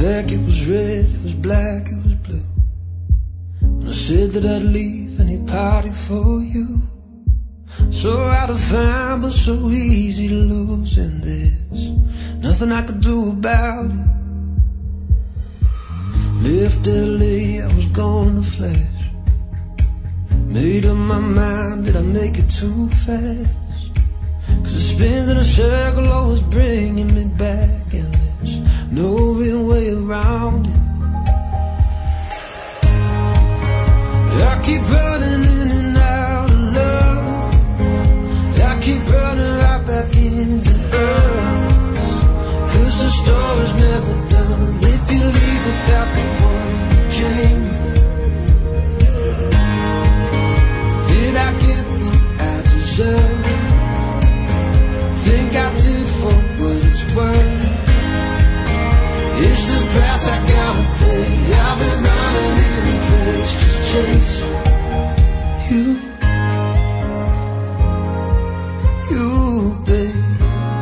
back, it was red, it was black, it was blue. When I said that I'd leave any party for you. So out of fine, but so easy to lose. And there's nothing I could do about it. Left LA, I was gone in a flash. Made up my mind, did I make it too fast? Cause it spins in a circle, always bringing me back. And there's no real way around it. I keep running in and out of love. I keep running right back into us. Cause the story's never done if you leave without the one you came with. Did I get what I deserve? Think I did for what it's worth. It's the price I gotta pay. I've been running in a place just chasing you, babe.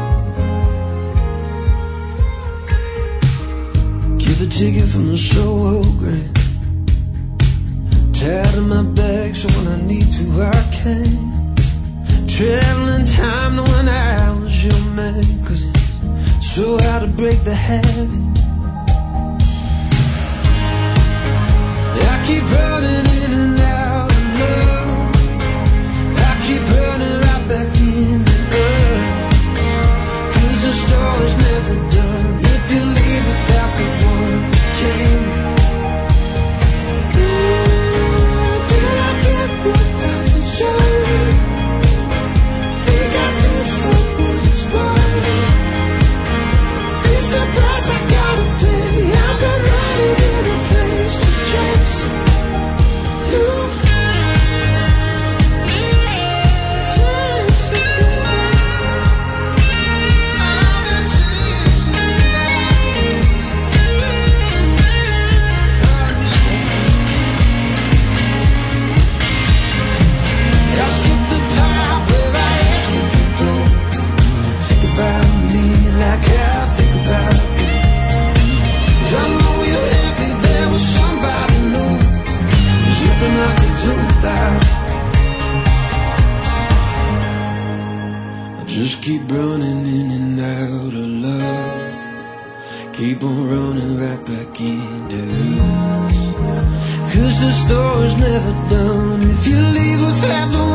Give a ticket from the Soho Grand. Tied in my bag so when I need to I can. Traveling time knowing I was your man. Cause it's so hard to break the habit. I keep running in and out of love. I keep running right back into us. Cause the story's never done if you leave without the one you came with. Did I get what I deserve? Think I did for what it's worth. It's the price I gotta pay. I've been running in a place just chasing you. Chasing you, I've been chasing you I skip the part where I ask if you don't think about me like I think about you. 'Cause I know you're happy there with somebody new. There's nothing I can do about it. I just keep running in and out of love. Keep on running right back into us. 'Cause the story's never done if you leave without the